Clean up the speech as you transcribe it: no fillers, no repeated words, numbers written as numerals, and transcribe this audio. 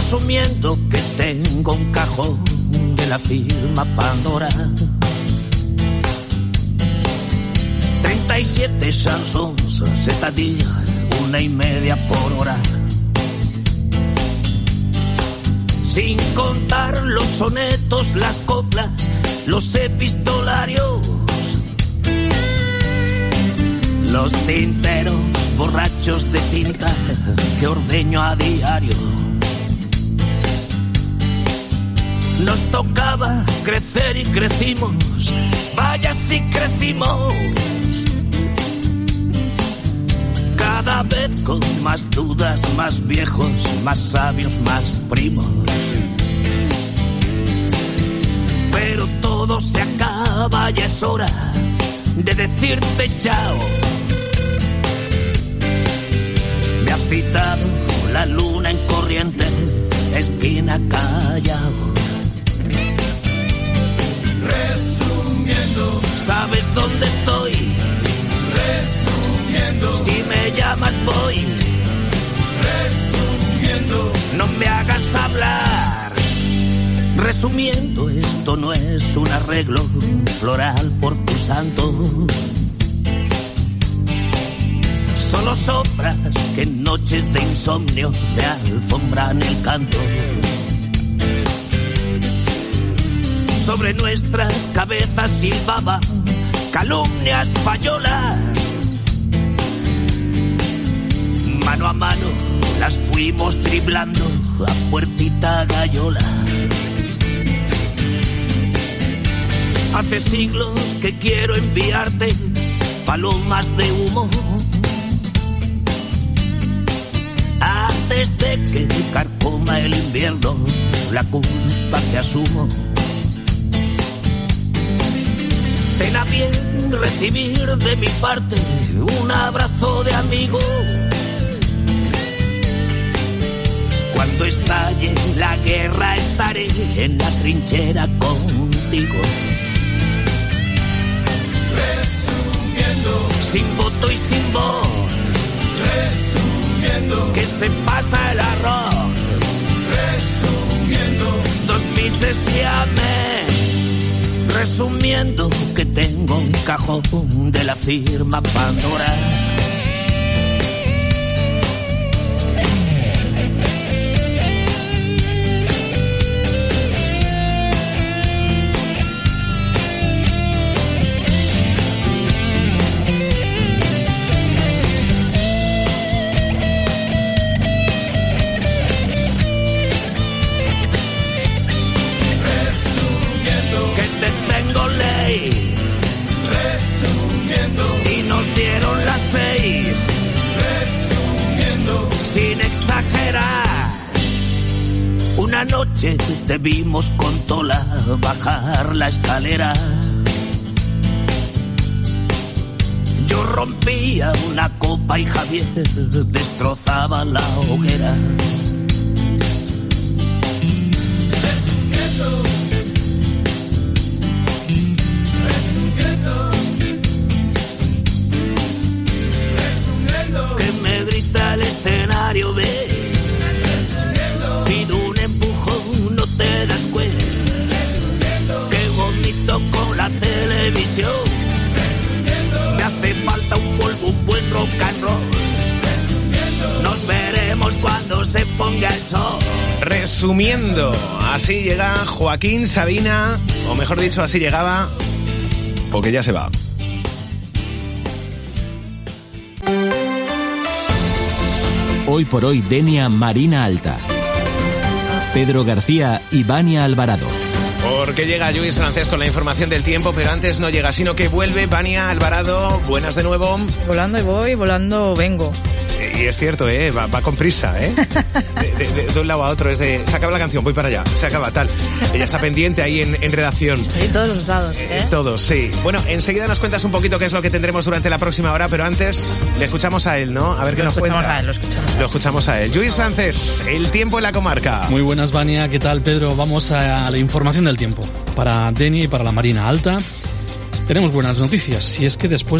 Resumiendo que tengo un cajón de la firma Pandora, 37 Samsungs ZTE, 1,5 por hora. Sin contar los sonetos, las coplas, los epistolarios, los tinteros borrachos de tinta que ordeño a diario. Nos tocaba crecer y crecimos, vaya si crecimos. Cada vez con más dudas, más viejos, más sabios, más primos. Pero todo se acaba, ya es hora de decirte chao. Me ha citado la luna en Corrientes, esquina Callao. Resumiendo, ¿sabes dónde estoy? Resumiendo, si me llamas voy. Resumiendo, no me hagas hablar. Resumiendo, esto no es un arreglo floral por tu santo. Solo sombras que en noches de insomnio me alfombran el canto. Sobre nuestras cabezas silbaban calumnias payolas. Mano a mano las fuimos driblando a puertita gallola. Hace siglos que quiero enviarte palomas de humo, antes de que carcoma el invierno la culpa que asumo. Ten a bien recibir de mi parte un abrazo de amigo. Cuando estalle la guerra estaré en la trinchera contigo. Resumiendo, sin voto y sin voz. Resumiendo, que se pasa el arroz. Resumiendo, 2 mises y amén. Resumiendo que tengo un cajón de la firma Pandora. Y nos dieron las 6. Resumiendo, sin exagerar, una noche te vimos con Tola bajar la escalera. Yo rompía una copa y Javier destrozaba la hoguera. El escenario ve, pido un empujón, no te das cuenta, qué bonito con la televisión, me hace falta un polvo, un buen rock and roll, nos veremos cuando se ponga el sol. Resumiendo, así llega Joaquín Sabina, o mejor dicho, así llegaba, porque ya se va. Hoy por hoy, Denia Marina Alta. Pedro García y Vania Alvarado. Porque llega Lluís Francés con la información del tiempo, pero antes no llega, sino que vuelve Vania Alvarado. Buenas de nuevo. Volando y voy, volando vengo. Y es cierto, va con prisa, de un lado a otro, es de, se acaba la canción, voy para allá, se acaba tal. Ella está pendiente ahí en redacción. Estoy en todos los lados, Todos, sí. Bueno, enseguida nos cuentas un poquito qué es lo que tendremos durante la próxima hora, pero antes le escuchamos a él, ¿no? A ver qué nos cuenta. Lo escuchamos a él. Lluís Francés, el tiempo en la comarca. Muy buenas, Vania, ¿qué tal, Pedro? Vamos a la información del tiempo. Para Deni y para la Marina Alta tenemos buenas noticias, y es que después